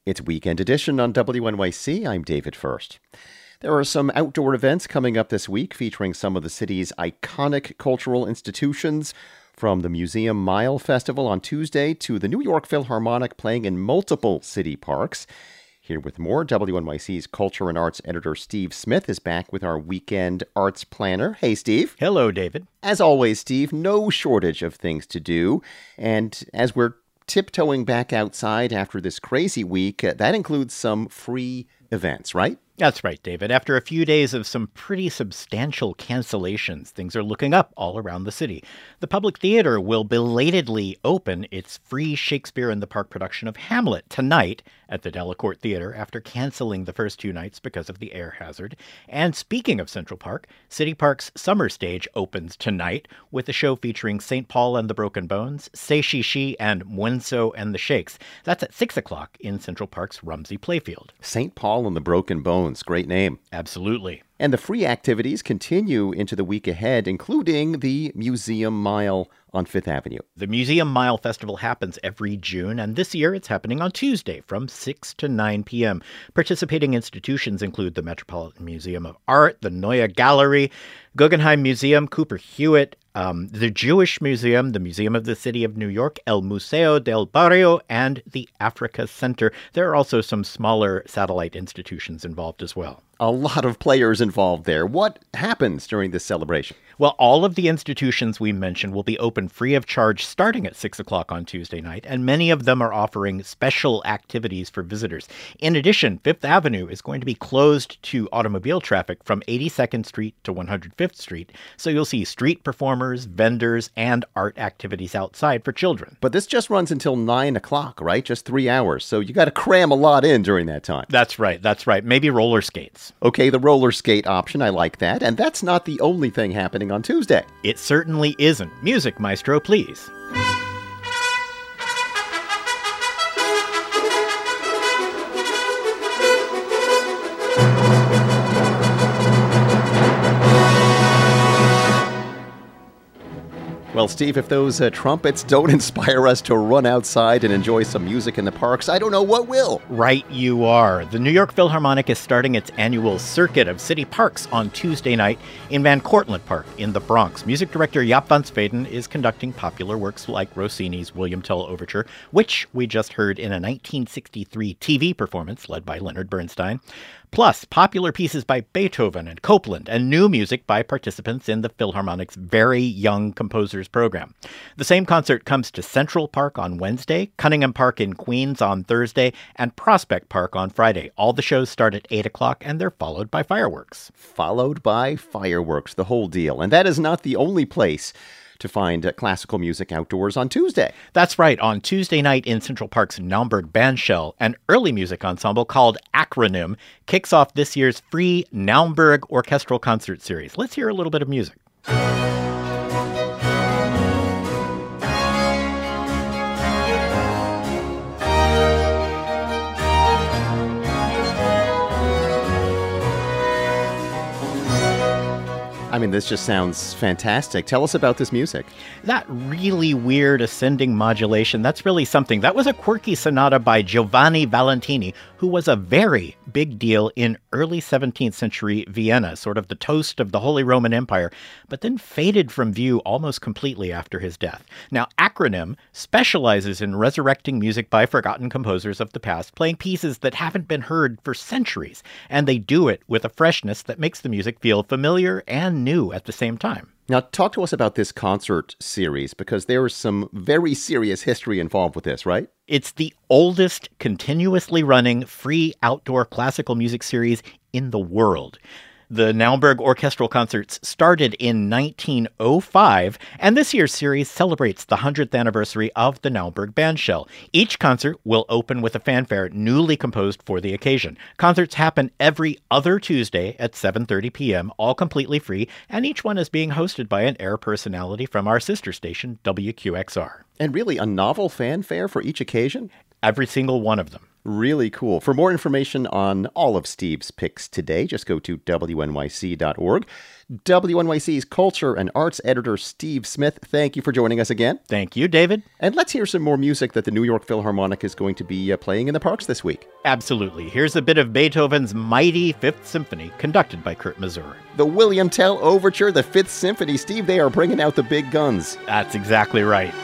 It's Weekend Edition on WNYC. I'm David First. There are some outdoor events coming up this week featuring some of the city's iconic cultural institutions, from the Museum Mile Festival on Tuesday to the New York Philharmonic playing in multiple city parks. Here with more, WNYC's Culture and Arts editor Steve Smith is back with our weekend arts planner. Hey, Steve. Hello, David. As always, Steve, no shortage of things to do. And as we're tiptoeing back outside after this crazy week, that includes some free events, right? That's right, David. After a few days of some pretty substantial cancellations, things are looking up all around the city. The Public Theater will belatedly open its free Shakespeare in the Park production of Hamlet tonight at the Delacorte Theater after canceling the first two nights because of the air hazard. And speaking of Central Park, City Park's summer stage opens tonight with a show featuring St. Paul and the Broken Bones, Say She She, and Mwenso and the Shakes. That's at 6 o'clock in Central Park's Rumsey Playfield. St. Paul and the Broken Bones. Great name. Absolutely. And the free activities continue into the week ahead, including the Museum Mile on Fifth Avenue. The Museum Mile Festival happens every June, and this year it's happening on Tuesday from 6 to 9 p.m. Participating institutions include the Metropolitan Museum of Art, the Neue Gallery, Guggenheim Museum, Cooper Hewitt, the Jewish Museum, the Museum of the City of New York, El Museo del Barrio, and the Africa Center. There are also some smaller satellite institutions involved as well. A lot of players involved there. What happens during this celebration? Well, all of the institutions we mentioned will be open free of charge starting at 6 o'clock on Tuesday night, and many of them are offering special activities for visitors. In addition, Fifth Avenue is going to be closed to automobile traffic from 82nd Street to 105th Street, so you'll see street performers, vendors, and art activities outside for children. But this just runs until 9 o'clock, right? Just 3 hours, so you got to cram a lot in during that time. That's right. Maybe roller skates. Okay, the roller skate option, I like that. And that's not the only thing happening on Tuesday. It certainly isn't. Music, Maestro, please. Well, Steve, if those trumpets don't inspire us to run outside and enjoy some music in the parks, I don't know what will. Right you are. The New York Philharmonic is starting its annual circuit of city parks on Tuesday night in Van Cortlandt Park in the Bronx. Music director Jaap van Zweden is conducting popular works like Rossini's William Tell Overture, which we just heard in a 1963 TV performance led by Leonard Bernstein, plus popular pieces by Beethoven and Copland, and new music by participants in the Philharmonic's Very Young Composers program. The same concert comes to Central Park on Wednesday, Cunningham Park in Queens on Thursday, and Prospect Park on Friday. All the shows start at 8 o'clock, and they're followed by fireworks. Followed by fireworks, the whole deal. And that is not the only place to find classical music outdoors on Tuesday. That's right. On Tuesday night in Central Park's Naumburg Bandshell, an early music ensemble called Acronym kicks off this year's free Naumburg Orchestral Concert Series. Let's hear a little bit of music. I mean, this just sounds fantastic. Tell us about this music. That really weird ascending modulation, that's really something. That was a quirky sonata by Giovanni Valentini, who was a very big deal in early 17th century Vienna, sort of the toast of the Holy Roman Empire, but then faded from view almost completely after his death. Now, Acronym specializes in resurrecting music by forgotten composers of the past, playing pieces that haven't been heard for centuries, and they do it with a freshness that makes the music feel familiar and new at the same time. Now, talk to us about this concert series, because there is some very serious history involved with this, right? It's the oldest continuously running free outdoor classical music series in the world. The Naumburg Orchestral Concerts started in 1905, and this year's series celebrates the 100th anniversary of the Naumburg Bandshell. Each concert will open with a fanfare newly composed for the occasion. Concerts happen every other Tuesday at 7:30 p.m., all completely free, and each one is being hosted by an air personality from our sister station, WQXR. And really, a novel fanfare for each occasion? Every single one of them. Really cool. For more information on all of Steve's picks today, just go to wnyc.org. WNYC's culture and arts editor, Steve Smith, thank you for joining us again. Thank you, David. And let's hear some more music that the New York Philharmonic is going to be playing in the parks this week. Absolutely. Here's a bit of Beethoven's mighty Fifth Symphony, conducted by Kurt Masur. The William Tell Overture, the Fifth Symphony. Steve, they are bringing out the big guns. That's exactly right.